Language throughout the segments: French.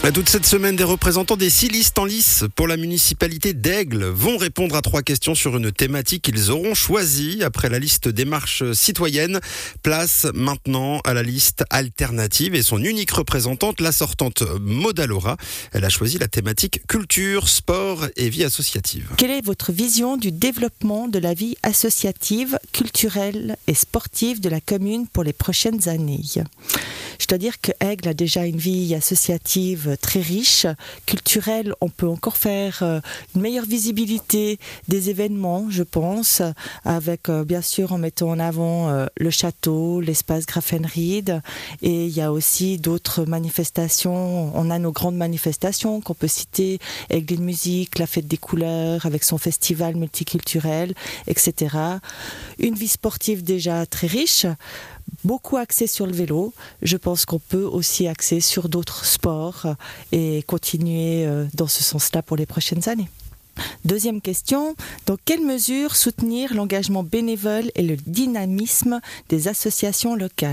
Toute cette semaine, des représentants des 6 listes en lice pour la municipalité d'Aigle vont répondre à 3 questions sur une thématique qu'ils auront choisie. Après la liste des marches citoyennes, place maintenant à la liste alternative et son unique représentante, la sortante Mauda Laura. Elle a choisi la thématique culture, sport et vie associative. Quelle est votre vision du développement de la vie associative, culturelle et sportive de la commune pour les prochaines années ? Je dois dire que Aigle a déjà une vie associative très riche. Culturelle, on peut encore faire une meilleure visibilité des événements, je pense, avec bien sûr en mettant en avant le château, l'espace Grafenried. Et il y a aussi d'autres manifestations. On a nos grandes manifestations qu'on peut citer, Aigle de musique, la fête des couleurs avec son festival multiculturel, etc. Une vie sportive déjà très riche. Beaucoup axé sur le vélo. Je pense qu'on peut aussi axer sur d'autres sports et continuer dans ce sens-là pour les prochaines années. Deuxième question, dans quelle mesure soutenir l'engagement bénévole et le dynamisme des associations locales ?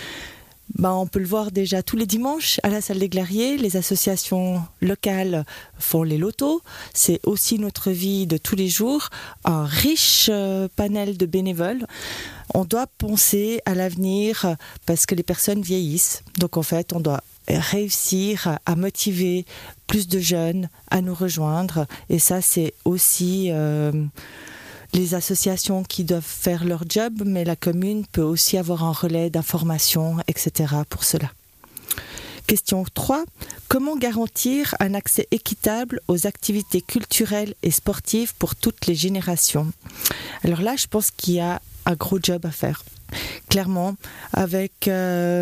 On peut le voir déjà tous les dimanches à la salle des Glariers. Les associations locales font les lotos. C'est aussi notre vie de tous les jours. Un riche panel de bénévoles. On doit penser à l'avenir parce que les personnes vieillissent. Donc en fait, on doit réussir à motiver plus de jeunes à nous rejoindre. Et ça, c'est aussi les associations qui doivent faire leur job, mais la commune peut aussi avoir un relais d'information, etc. pour cela. Question 3. Comment garantir un accès équitable aux activités culturelles et sportives pour toutes les générations ? Alors là, je pense qu'il y a un gros job à faire. Clairement, avec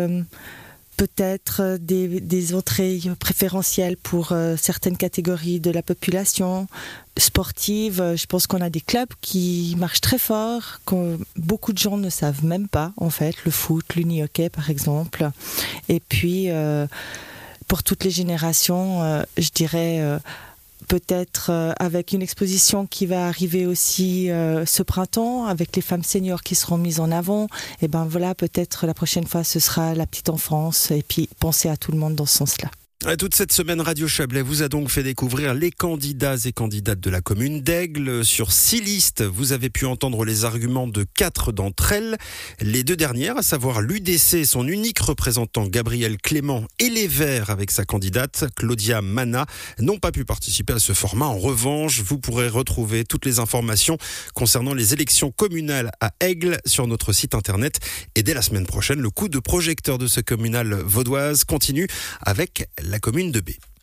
peut-être des entrées préférentielles pour certaines catégories de la population sportive. Je pense qu'on a des clubs qui marchent très fort, que beaucoup de gens ne savent même pas, en fait, le foot, l'uni-hockey par exemple. Et puis, pour toutes les générations, je dirais peut-être avec une exposition qui va arriver aussi ce printemps, avec les femmes seniors qui seront mises en avant, et voilà, peut-être la prochaine fois ce sera la petite enfance, et puis penser à tout le monde dans ce sens-là. Toute cette semaine, Radio Chablais vous a donc fait découvrir les candidats et candidates de la commune d'Aigle. Sur 6 listes, vous avez pu entendre les arguments de 4 d'entre elles. Les 2 dernières, à savoir l'UDC, son unique représentant Gabriel Clément, et les Verts avec sa candidate Claudia Mana, n'ont pas pu participer à ce format. En revanche, vous pourrez retrouver toutes les informations concernant les élections communales à Aigle sur notre site internet. Et dès la semaine prochaine, le coup de projecteur de ce communal vaudoise continue avec la commune de B.